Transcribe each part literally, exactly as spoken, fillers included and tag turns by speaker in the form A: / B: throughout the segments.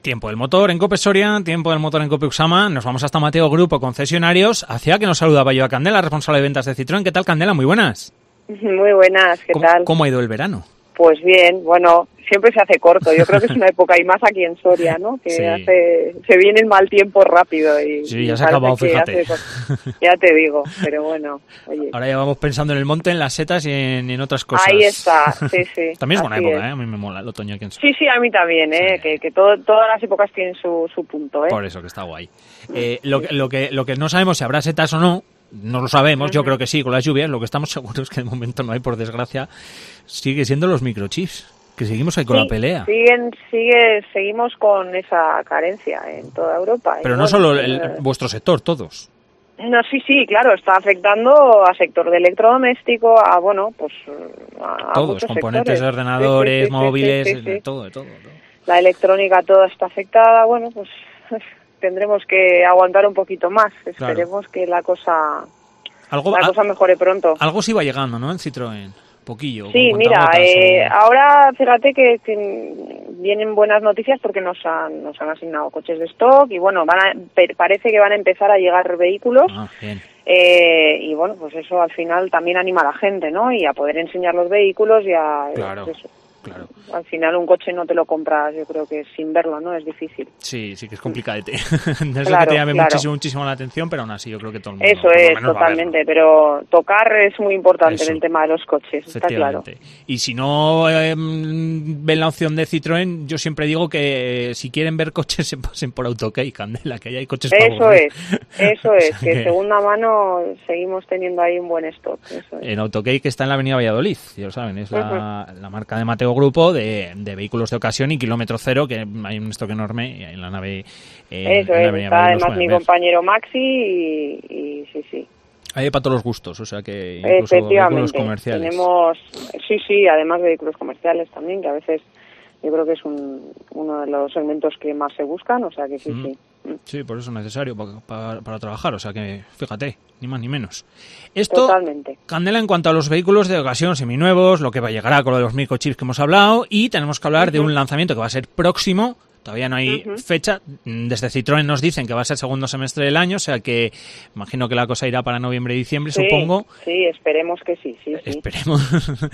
A: Tiempo del motor en Cope Soria, tiempo del motor en Cope Uxama. Nos vamos hasta Mateo Grupo Concesionarios. Hacia que nos saluda Bayo Candela, responsable de ventas de Citroën. ¿Qué tal, Candela? Muy buenas.
B: Muy buenas, ¿qué
A: ¿Cómo,
B: tal?
A: ¿Cómo ha ido el verano?
B: Pues bien, bueno, siempre se hace corto. Yo creo que es una época, y más aquí en Soria, ¿no? Que
A: Sí.
B: hace, se viene el mal tiempo rápido. Y,
A: Sí, ya
B: y
A: se ha acabado,
B: parece
A: fíjate.
B: hace- ya te digo, pero bueno, oye.
A: Ahora ya vamos pensando en el monte, en las setas y en, y en otras cosas.
B: Ahí está, sí, sí.
A: También es buena
B: así
A: época,
B: es.
A: ¿eh? A mí me mola el otoño aquí en Soria.
B: Sí, sí, a mí también, ¿eh?
A: Sí.
B: Que, que todo, todas las épocas tienen su, su punto, ¿eh?
A: Por eso, que está guay. Eh, lo, que- lo, que, lo que no sabemos si habrá setas o no, no lo sabemos, yo creo que sí, con las lluvias. Lo que estamos seguros que de momento no hay, por desgracia, sigue siendo los microchips, que seguimos ahí con
B: Sí,
A: la pelea.
B: Siguen, sigue, seguimos con esa carencia en toda Europa.
A: Pero
B: Y
A: no
B: bueno,
A: solo el,
B: eh,
A: vuestro sector, todos.
B: No, sí, sí, claro, está afectando al sector de electrodoméstico, a, bueno, pues a, a
A: Todos,
B: muchos
A: componentes
B: sectores.
A: de ordenadores,
B: Sí, sí, sí, sí,
A: móviles,
B: sí, sí,
A: de
B: sí.
A: todo, de todo, de todo.
B: La electrónica toda está afectada, bueno, pues tendremos que aguantar un poquito más.
A: Claro.
B: Esperemos que la cosa,
A: Algo,
B: la
A: a-
B: cosa mejore pronto.
A: algo sí va llegando, ¿no? En Citroën. Poquillo.
B: Sí,
A: con
B: mira,
A: cuentagotas,
B: eh,
A: o-
B: ahora fíjate que, que vienen buenas noticias porque nos han, nos han asignado coches de stock y bueno, van a, pe- parece que van a empezar a llegar vehículos.
A: Ah, bien.
B: Eh, y bueno, pues eso al final también anima a la gente, ¿no? Y a poder enseñar los vehículos y a...
A: Claro,
B: pues eso.
A: claro.
B: Al final un coche no te lo compras, yo creo que sin verlo, ¿no? Es difícil.
A: Sí, sí que es complicadete. No es lo que
B: Claro,
A: te llame
B: claro.
A: muchísimo, muchísimo la atención, pero aún así yo creo que todo el mundo,
B: Eso
A: por lo
B: es,
A: menos, va a verlo.
B: totalmente, pero tocar es muy importante
A: Eso.
B: en el tema de los coches, está claro.
A: Efectivamente. Y si no eh, ven la opción de Citroën, yo siempre digo que si quieren ver coches se pasen por Autokey, Candela, que ahí hay coches para
B: Eso
A: aburrir.
B: es, eso es,
A: O sea
B: que
A: que-
B: segunda mano seguimos teniendo ahí un buen stock, eso es.
A: En Autokey, que está en la avenida Valladolid, ya lo saben, es la, la marca de Mateo Grupo de, de vehículos de ocasión y kilómetro cero, que hay un stock enorme en la nave. eh,
B: Eso
A: en la
B: es,
A: avenida
B: está
A: Valladolid, los
B: además
A: pueden
B: mi
A: ver.
B: compañero Maxi y, y sí, sí.
A: Hay para todos los gustos, o sea que incluso vehículos
B: Efectivamente,
A: comerciales.
B: tenemos, sí, sí, además vehículos comerciales también, que a veces yo creo que es un, uno de los segmentos que más se buscan, o sea que sí,
A: Mm.
B: sí.
A: Sí, por eso es necesario para, para, para trabajar, o sea que fíjate, ni más ni menos. Esto,
B: Totalmente.
A: Candela, en cuanto a los vehículos de ocasión seminuevos, lo que va a llegar con lo de los microchips que hemos hablado, y tenemos que hablar de un lanzamiento que va a ser próximo. Todavía no hay
B: Ujú.
A: fecha. Desde Citroën nos dicen que va a ser segundo semestre del año, o sea que imagino que la cosa irá para noviembre y diciembre,
B: Sí,
A: supongo.
B: sí, esperemos que sí, sí, sí.
A: Esperemos.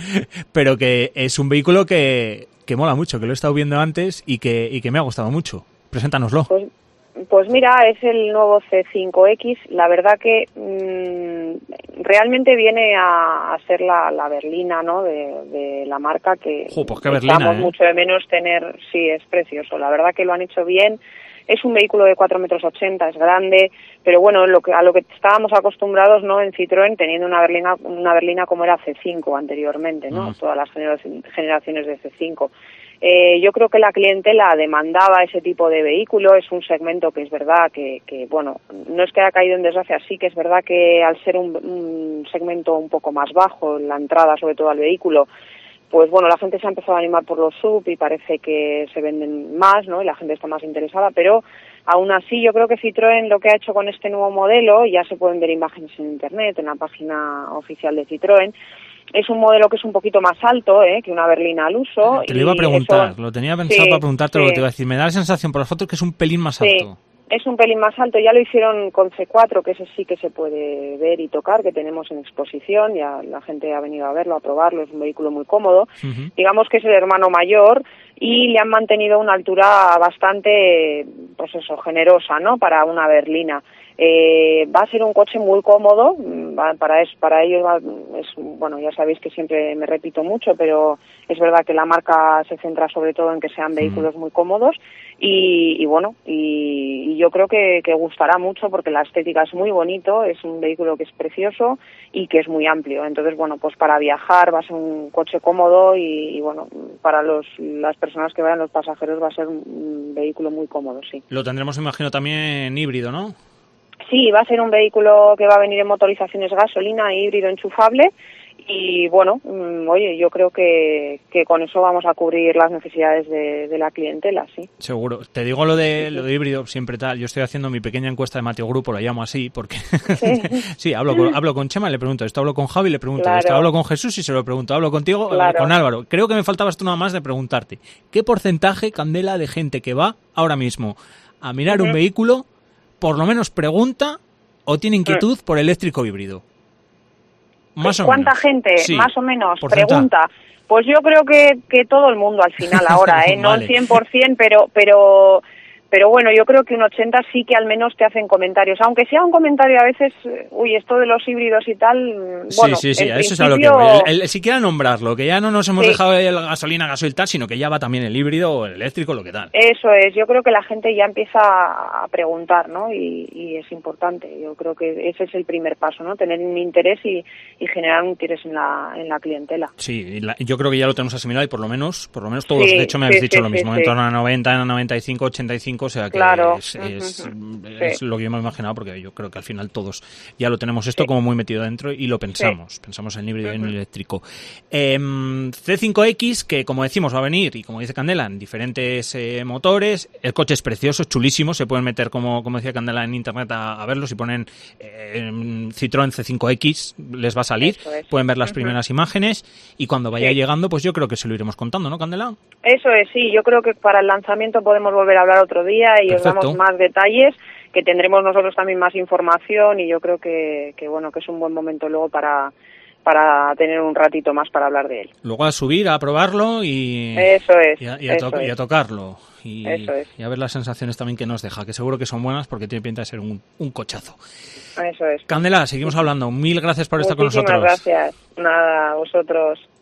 A: Pero que es un vehículo que, que mola mucho, que lo he estado viendo antes y que, y que me ha gustado mucho. Preséntanoslo.
B: Pues, pues mira, es el nuevo C cinco X. La verdad que mmm, realmente viene a, a ser la, la berlina, ¿no? De, de la marca que
A: Jo, pues qué berlina,
B: echamos
A: ¿eh?
B: mucho de menos tener. Sí, es precioso. La verdad que lo han hecho bien. Es un vehículo de cuatro metros ochenta, es grande, pero bueno, lo que, a lo que estábamos acostumbrados, ¿no? En Citroën, teniendo una berlina, una berlina como era C cinco anteriormente, ¿no?
A: Mm.
B: Todas las generaci- generaciones de C cinco. Eh, yo creo que la clientela demandaba ese tipo de vehículo, es un segmento que es verdad que, que, bueno, no es que haya caído en desgracia, sí que es verdad que al ser un, un segmento un poco más bajo, la entrada sobre todo al vehículo, pues bueno, la gente se ha empezado a animar por los sub y parece que se venden más, ¿no? Y la gente está más interesada, pero aún así yo creo que Citroën lo que ha hecho con este nuevo modelo, ya se pueden ver imágenes en internet, en la página oficial de Citroën, es un modelo que es un poquito más alto, ¿eh? Que una berlina al uso.
A: Te lo iba a
B: y
A: preguntar,
B: eso-
A: lo tenía pensado
B: Sí,
A: para preguntarte lo
B: sí.
A: que te iba a decir. Me da la sensación por las fotos que es un pelín más
B: Sí,
A: alto.
B: es un pelín más alto. Ya lo hicieron con C cuatro, que ese sí que se puede ver y tocar, que tenemos en exposición. Ya la gente ha venido a verlo, a probarlo. Es un vehículo muy cómodo.
A: Ujú.
B: Digamos que es el hermano mayor y le han mantenido una altura bastante, pues eso, generosa, ¿no? Para una berlina. Eh, va a ser un coche muy cómodo, va, para es, para ellos va, es, bueno, ya sabéis que siempre me repito mucho, pero es verdad que la marca se centra sobre todo en que sean vehículos muy cómodos y, y bueno, y, y yo creo que, que gustará mucho porque la estética es muy bonito, es un vehículo que es precioso y que es muy amplio, entonces bueno, pues para viajar va a ser un coche cómodo y, y bueno, para los, las personas que vayan, los pasajeros, va a ser un, un vehículo muy cómodo, sí.
A: Lo tendremos, imagino, también híbrido, ¿no?
B: Sí, va a ser un vehículo que va a venir en motorizaciones gasolina e híbrido enchufable Y bueno, mmm, oye, yo creo que, que con eso vamos a cubrir las necesidades de, de la clientela, sí.
A: Seguro. Te digo lo de lo de híbrido, siempre tal. Yo estoy haciendo mi pequeña encuesta de Mateo Grupo, lo llamo así, porque sí, sí hablo, con, hablo con Chema y le pregunto esto, hablo con Javi y le pregunto
B: claro.
A: esto, hablo con Jesús y se lo pregunto, hablo contigo,
B: claro.
A: con Álvaro. Creo que me faltabas tú nada más de preguntarte, ¿qué porcentaje, Candela, de gente que va ahora mismo a mirar uh-huh. un vehículo, por lo menos pregunta o tiene inquietud uh-huh. por eléctrico híbrido? Más o
B: ¿Cuánta
A: menos.
B: gente,
A: sí.
B: más o menos,
A: Porcentaje.
B: pregunta? Pues yo creo que, que todo el mundo al final ahora, ¿eh? No
A: vale.
B: el cien por ciento, pero, pero, pero bueno, yo creo que un ochenta sí que al menos te hacen comentarios. Aunque sea un comentario a veces, uy, esto de los híbridos y tal, bueno,
A: sí, sí, sí,
B: en
A: a
B: principio...
A: eso es a lo que voy. El, el, el, siquiera nombrarlo, que ya no nos hemos
B: sí.
A: dejado el gasolina, gasoil tal, sino que ya va también el híbrido o el eléctrico, lo que tal.
B: Eso es, yo creo que la gente ya empieza a preguntar, ¿no? Y, y es importante, yo creo que ese es el primer paso, ¿no? Tener un interés y, y generar un interés en la, en la clientela.
A: Sí, y la, yo creo que ya lo tenemos asimilado y por lo menos, por lo menos todos,
B: sí,
A: de hecho me habéis
B: sí,
A: dicho
B: sí,
A: lo mismo,
B: sí,
A: en
B: sí.
A: torno a noventa, noventa y cinco, ochenta y cinco, o sea que
B: claro.
A: es, es,
B: uh-huh.
A: es
B: sí.
A: lo que yo me he imaginado, porque yo creo que al final todos ya lo tenemos esto sí. como muy metido dentro y lo pensamos, sí. pensamos en híbrido y uh-huh. en eléctrico. Eh, C cinco X, que como decimos va a venir, y como dice Candela, en diferentes eh, motores, el coche es precioso, es chulísimo, se pueden meter, como, como decía Candela, en internet a, a verlo, si ponen eh, Citroën C cinco X les va a salir,
B: es.
A: pueden ver las
B: uh-huh.
A: primeras imágenes y cuando vaya
B: sí.
A: llegando, pues yo creo que se lo iremos contando, ¿no, Candela?
B: Eso es, sí, yo creo que para el lanzamiento podemos volver a hablar otro día y
A: Perfecto.
B: os damos más detalles, que tendremos nosotros también más información y yo creo que, que bueno, que es un buen momento luego para para tener un ratito más para hablar de él.
A: Luego a subir, a probarlo y,
B: eso es,
A: y, a, y, a,
B: eso
A: to-
B: es.
A: y a tocarlo. Y,
B: eso es.
A: y a ver las sensaciones también que nos deja, que seguro que son buenas porque tiene pinta de ser un, un cochazo.
B: Eso es.
A: Candela, seguimos hablando. Mil gracias por estar con
B: Muchísimas
A: nosotros.
B: Muchísimas gracias. Nada, a vosotros.